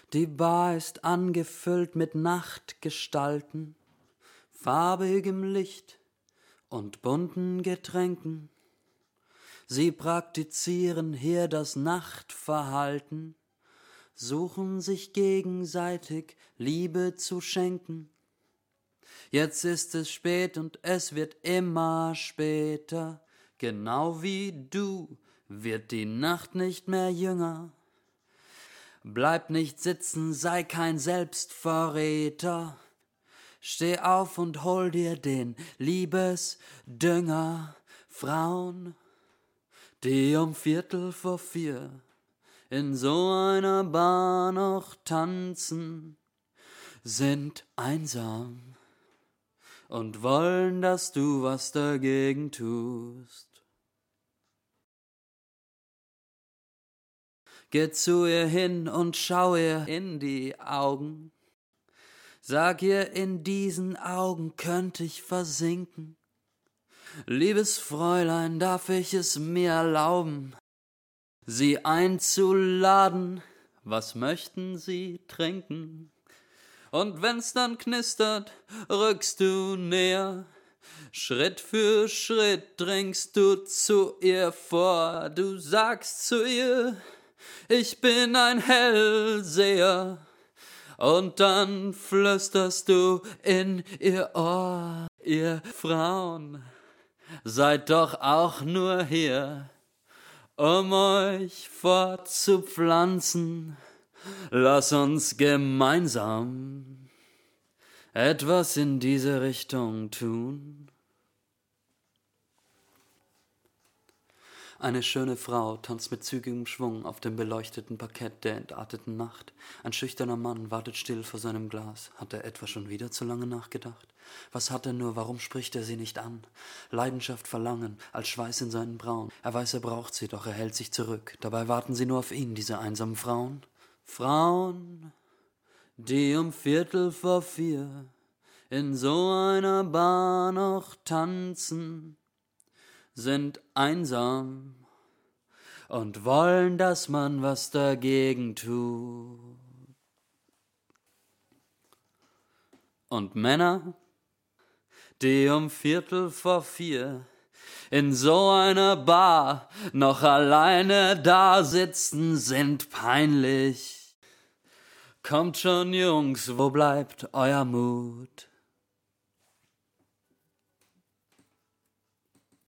Die Bar ist angefüllt mit Nachtgestalten, farbigem Licht und bunten Getränken. Sie praktizieren hier das Nachtverhalten, suchen sich gegenseitig Liebe zu schenken. Jetzt ist es spät und es wird immer später, genau wie du wird die Nacht nicht mehr jünger. Bleib nicht sitzen, sei kein Selbstverräter, steh auf und hol dir den Liebesdünger. Frauen, die um 3:45 in so einer Bar noch tanzen, sind einsam und wollen, dass du was dagegen tust. Geh zu ihr hin und schau ihr in die Augen. Sag ihr, in diesen Augen könnte ich versinken. Liebes Fräulein, darf ich es mir erlauben, Sie einzuladen? Was möchten Sie trinken? Und wenn's dann knistert, rückst du näher. Schritt für Schritt dringst du zu ihr vor. Du sagst zu ihr, ich bin ein Hellseher. Und dann flüsterst du in ihr Ohr, ihr Frauen, seid doch auch nur hier, um euch fortzupflanzen. Lass uns gemeinsam etwas in diese Richtung tun. Eine schöne Frau tanzt mit zügigem Schwung auf dem beleuchteten Parkett der entarteten Nacht. Ein schüchterner Mann wartet still vor seinem Glas. Hat er etwa schon wieder zu lange nachgedacht? Was hat er nur, warum spricht er sie nicht an? Leidenschaft, Verlangen, als Schweiß in seinen Brauen. Er weiß, er braucht sie, doch er hält sich zurück. Dabei warten sie nur auf ihn, diese einsamen Frauen. Frauen, die um 3:45 in so einer Bar noch tanzen, sind einsam und wollen, dass man was dagegen tut. Und Männer, die um 3:45 in so einer Bar noch alleine da sitzen, sind peinlich. Kommt schon, Jungs, wo bleibt euer Mut?